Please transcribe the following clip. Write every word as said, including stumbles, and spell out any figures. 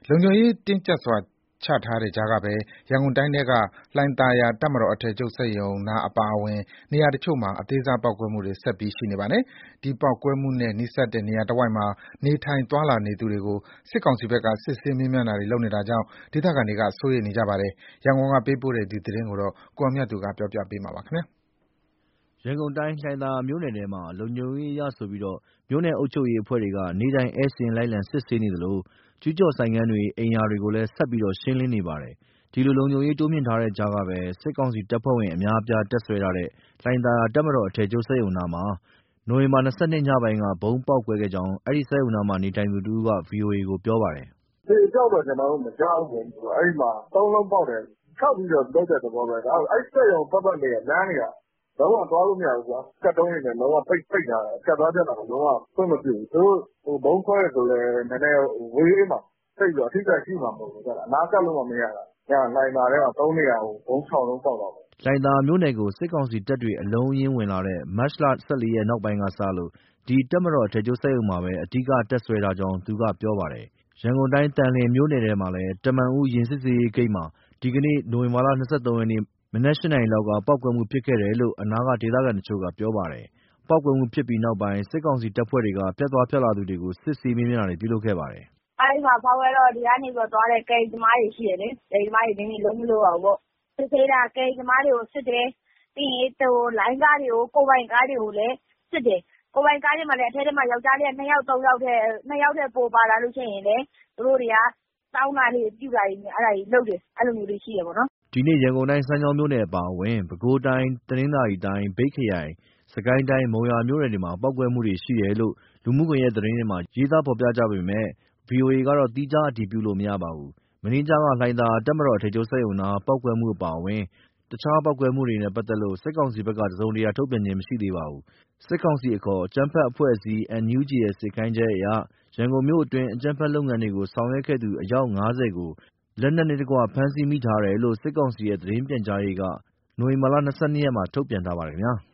လုံခြုံရေးတင်းကျပ်စွာချထားတဲ့ကြားကပဲ ရန်ကုန်တိုင်းထဲက လှိုင်သာယာတပ်မတော်အထည်ချုပ်စက်ရုံနားအပါအဝင် နေရာတချို့မှာ အသေးစားပေါက်ကွဲမှုတွေ ဆက်ပြီးရှိနေပါတယ်။ ဒီပေါက်ကွဲမှုနဲ့နီးစပ်တဲ့နေရာတဝိုက်မှာ နေထိုင်သွားလာနေသူတွေကို စစ်ကောင်စီဘက်က စစ်ဆေးမေးမြန်းတာတွေလုပ်နေတာကြောင့် ဒေသခံတွေက စိုးရိမ်နေကြပါတယ်။ ရန်ကုန်ကပေးပို့တဲ့ဒီသတင်းကို ကိုအောင်မြတ်သူက ပြောပြပါမယ်။ ရန်ကုန်တိုင်း လှိုင်သာယာမြို့နယ်ထဲမှာ လုံခြုံရေးအရဆိုပြီး မြို့နယ်အုပ်ချုပ်ရေးအဖွဲ့တွေက နေ့တိုင်း ဧည့်စာရင်းလိုက်လံစစ်ဆေးနေသလို ကျူးကျော်ဆိုင်ခန်းတွေ အိမ်ယာတွေကိုလည်း ဆက်ပြီးရှင်းလင်းနေပါတယ်။ ဒီလိုလုံခြုံရေးတိုးမြှင့်ထားတဲ့ကြားကပဲ စစ်ကောင်စီတပ်ဖွဲ့ဝင်အများအပြားတပ်စွဲထားတဲ့ လှိုင်သာယာတပ်မတော်အထည်ချုပ်စက်ရုံနားမှာ နိုဝင်ဘာ ၂၂ ညပိုင်းက ဗုံးပေါက်ကွဲခဲ့ကြောင်း အဲဒီစက်ရုံနားမှာနေထိုင်သူတဦးက ဗွီအိုအေကို ပြောပါတယ်။ “အသေအပျောက်တော့ ကျနော်တို့ မကြားဘူး။ အဲဒီမှာ သုံးလုံးပေါက်တယ်။ ခြောက်ပြီးတော့လုပ်တဲ့သဘောပဲ။ အဲဒီစက်ရုံပတ်ပတ်လည်က လမ်းတွေက လုံးဝသွားလို့မရဘူးကွာ။ ကတ်တုံးတွေနဲ့ လုံးဝပိတ်ထားတယ်။ ဖြတ်သွားဖြတ်လာ လုံးဝခွင့်မပြုဘူး။ သူတို့ဗုံးခွဲတယ်ဆိုလည်း နည်းနည်းဝေးဝေးမှာ သိပ်ပြီးအထိအခိုက်ရှိမှာမဟုတ်ဘူး။ အနားကပ်လို့မှမရတာ။ လှိုင်သာယာထဲမှာ သုံးနေရာကို ဗုံးခြောက်လုံးပေါက်တာ။ ” လှိုင်သာယာမြို့နယ်ကို စစ်ကောင်စီတပ်တွေ အလုံးအရင်းဝင်လာတဲ့ မတ်လ ၁၄ ရက်နောက်ပိုင်းကစလို့ ဒီတပ်မတော်အထည်ချုပ်စက်ရုံမှာပဲ အဓိကတပ်စွဲထားကြောင်း သူကပြောပါတယ်။ ရန်ကုန်တိုင်း သန်လျင်မြို့နယ်ထဲမှာလည်း တမံဦးယာဉ်စစ်ဆေးရေးဂိတ်မှာ ဒီနေ့ နိုဝင်ဘာ ၂၃ ရက် မနက် ၈ နာရီလောက်က ပေါက်ကွဲမှုဖြစ်ခဲ့တယ်လို့ အနားကဒေသခံတချို့က ပြောပါတယ်။ ပေါက်ကွဲမှုဖြစ်ပြီးနောက်ပိုင်း စစ်ကောင်စီတပ်ဖွဲ့တွေက ဖြတ်သွားဖြတ်လာသူတွေကို စစ်ဆေးမေးမြန်းတာတွေ ပြုလုပ်ခဲ့ပါတယ်။ “အဲဒီမှာဖောက်ခွဲတော့ ဒီကနေသွားတဲ့ ဂိတ်သမားတွေရှိတယ်လေ။ ဂိတ်သမားတွေ ဒီနေ့ အလုပ်မလုပ်ရဘူးပေါ့။ စစ်ဆေးတာ ဂိတ်သမားတွေကိုစစ်တယ်။ ပြီးရင်လိုင်းကားတွေကို ကိုယ်ပိုင်ကားတွေကိုလည်း စစ်တယ်။ ကိုယ်ပိုင်ကားတွေမှာလည်း အထဲထဲမှာ ယောက်ကျားလေးက နှစ်ယောက် သုံးယောက်ထက် နှစ်ယောက်ထက်ပိုပါလာလို့ရှိရင်လည်း သူတို့တွေက တောင်းတာတွေ ပြုတာတွေ အဲဒါတွေလုပ်တယ်။ အဲလိုမျိုးတွေရှိတယ်ပေါ့နော်။ ” ဒီနေ့ ရန်ကုန်တိုင်း စမ်းချောင်းမြို့နယ်အပါအဝင် ပဲခူးတိုင်း၊ တနင်္သာရီတိုင်း၊ မြိတ်ခရိုင်၊ စစ်ကိုင်းတိုင်း မုံရွာမြို့နယ်တွေမှာ ပေါက်ကွဲမှုတွေရှိတယ်လို့ လူမှုကွန်ရက်သတင်းတွေမှာ ရေးသားဖော်ပြကြပေမယ့် ဗွီအိုအေကတော့ သီးခြားအတည်ပြုလို့မရပါဘူး။ မနေ့ညက လှိုင်သာယာတပ်မတော်အထည်ချုပ်စက်ရုံနား ပေါက်ကွဲမှုအပါအဝင် တခြားပေါက်ကွဲမှုတွေနဲ့ပတ်သက်လို့ စစ်ကောင်စီဘက်က တစုံတရာထုတ်ပြန်ခြင်းမရှိသေးပါဘူး။ စစ်ကောင်စီအခေါ် အကြမ်းဖက်အဖွဲ့အစည်း အန်ယူဂျီ ရဲ့ စေခိုင်းချက်အရ ရန်ကုန်မြို့အတွင်း အကြမ်းဖက်လုပ်ငန်းတွေကို ဆောင်ရွက်ခဲ့သူ အယောက် ၅၀ ကို လက်နက်နှင့်တကွ ဖမ်းဆီးမိထားတယ်လို့ စစ်ကောင်စီရဲ့ သတင်းပြန်ကြားရေးက နိုဝင်ဘာ ၂၂ ရက်မှာ ထုတ်ပြန်ထားပါတယ်ခင်ဗျာ။